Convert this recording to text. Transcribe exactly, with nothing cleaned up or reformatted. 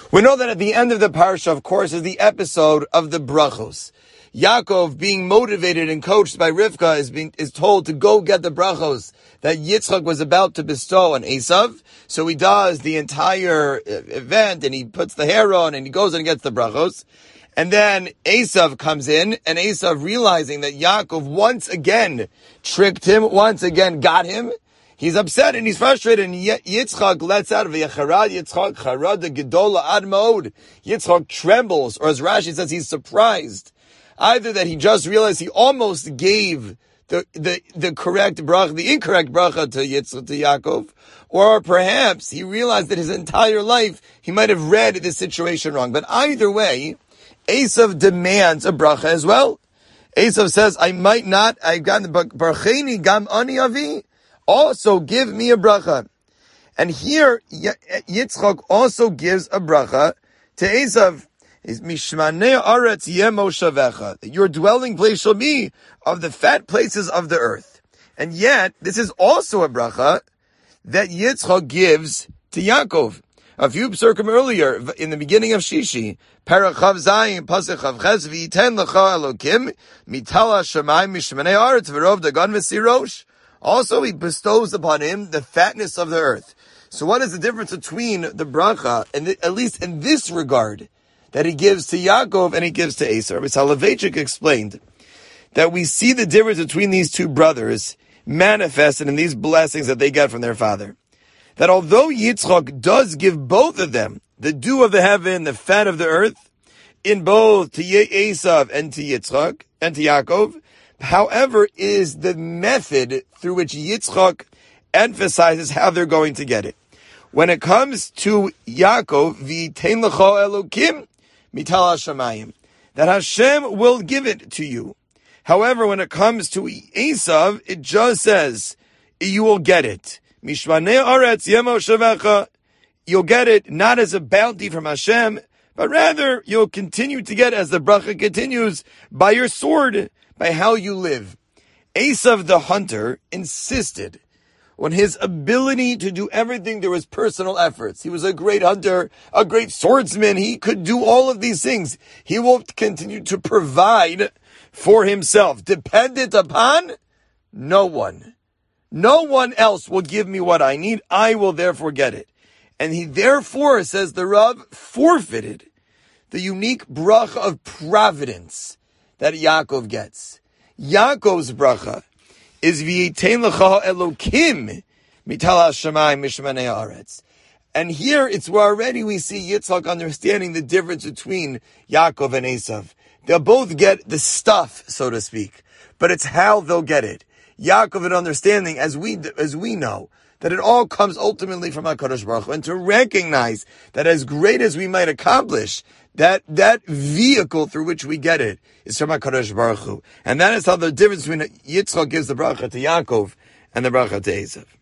We know that at the end of the parsha, of course, is the episode of the brachos. Yaakov, being motivated and coached by Rivka, is being is told to go get the brachos that Yitzchak was about to bestow on Esav. So he does the entire event, and he puts the hair on, and he goes and gets the brachos. And then Esav comes in, and Esav, realizing that Yaakov once again tricked him, once again got him, he's upset and he's frustrated, and Yitzchak lets out of the Yacharad Yitzchak, Charad Gedola Ad Ma'od. Yitzchak trembles, or as Rashi says, he's surprised. Either that he just realized he almost gave the the, the correct bracha, the incorrect bracha to Yitzchak, to Yaakov, or perhaps he realized that his entire life he might have read the situation wrong. But either way, Esav demands a bracha as well. Esav says, I might not, I've gotten the Barcheni Gam Ani Avi, also give me a bracha. And here, Yitzchak also gives a bracha to Esav. Mishmanei aretz yeh moshavecha. Your dwelling place shall be of the fat places of the earth. And yet, this is also a bracha that Yitzchak gives to Yaakov. A few psukim earlier, in the beginning of Shishi, Parachav Zayin, Pasuk Chav Ches, V'yiten lecha Elokim, mitala shamayim mishmanei aretz v'rov dagan v'sirosh. Also, he bestows upon him the fatness of the earth. So what is the difference between the bracha, and the, at least in this regard, that he gives to Yaakov and he gives to Esav? Rabbi Soloveitchik explained that we see the difference between these two brothers manifested in these blessings that they get from their father. That although Yitzchak does give both of them the dew of the heaven, the fat of the earth, in both to Esav and to Yitzchak and to Yaakov, however, is the method through which Yitzchak emphasizes how they're going to get it. When it comes to Yaakov, v'yitein lecha Elokim mitala shamayim, that Hashem will give it to you. However, when it comes to Esav, it just says, you will get it. Mishmanei aretz yeh moshavecha. You'll get it not as a bounty from Hashem, but rather you'll continue to get, as the bracha continues, by your sword, by how you live. Esav the hunter insisted on his ability to do everything through his personal efforts. He was a great hunter, a great swordsman. He could do all of these things. He will continue to provide for himself, dependent upon no one. No one else will give me what I need. I will therefore get it. And he therefore, says the Rav, forfeited the unique bracha of providence that Yaakov gets. Yaakov's bracha is v'yitein lecha Elokim mitala shamayim mishmanei haaretz. And here it's where already we see Yitzchak understanding the difference between Yaakov and Esav. They'll both get the stuff, so to speak, but it's how they'll get it. Yaakov, an understanding, as we as we know, that it all comes ultimately from HaKadosh Baruch Hu, and to recognize that as great as we might accomplish, that that vehicle through which we get it is from HaKadosh Baruch Hu. And that is how the difference between Yitzchak gives the bracha to Yaakov and the bracha to Esav.